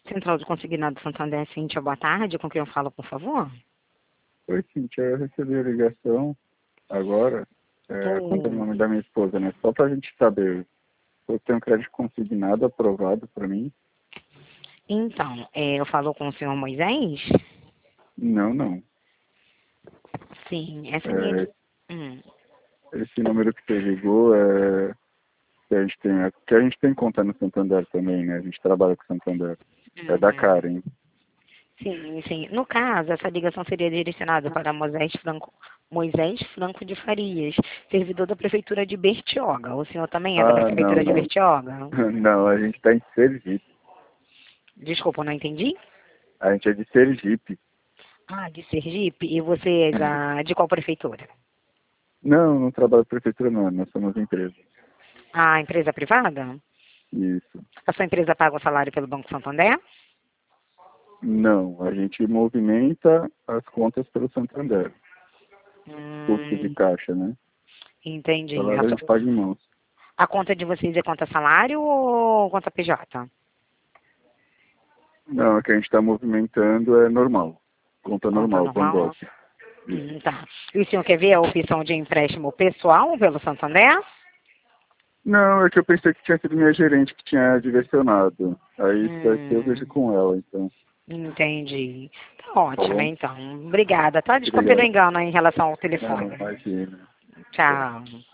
Central de Consignado Santander, Cíntia, boa tarde. Com quem eu falo, por favor? Oi, Cíntia, eu recebi a ligação agora, a conta no nome da minha esposa, né? Só pra gente saber, eu tenho um crédito consignado aprovado pra mim? Então, eu falo com o senhor Moisés? Não. Sim, essa linha de... Esse número que você ligou que a gente tem conta no Santander também, né? A gente trabalha com o Santander. É da Karen. Sim. No caso, essa ligação seria direcionada para Moisés Franco de Farias, servidor da Prefeitura de Bertioga. O senhor também é da Prefeitura de Bertioga? Não, a gente tá em Sergipe. Desculpa, eu não entendi. A gente é de Sergipe. Ah, de Sergipe? E você é de qual prefeitura? Não trabalho com prefeitura não, nós somos empresa. Ah, empresa privada? Isso. A sua empresa paga o salário pelo Banco Santander? Não, a gente movimenta as contas pelo Santander. Fluxo de caixa, né? Entendi. Salário a gente paga em mãos. A conta de vocês é conta salário ou conta PJ? Não, a que a gente está movimentando é normal. Conta normal, normal? Bangote. Tá. E o senhor quer ver a opção de empréstimo pessoal pelo Santander? Não, é que eu pensei que tinha sido minha gerente que tinha direcionado. Aí daqui eu vejo com ela, então. Entendi. Tá ótimo, Bom? então. Obrigada, tá? Desculpa pelo Obrigado. engano em relação ao Não, telefone. imagina. Tchau.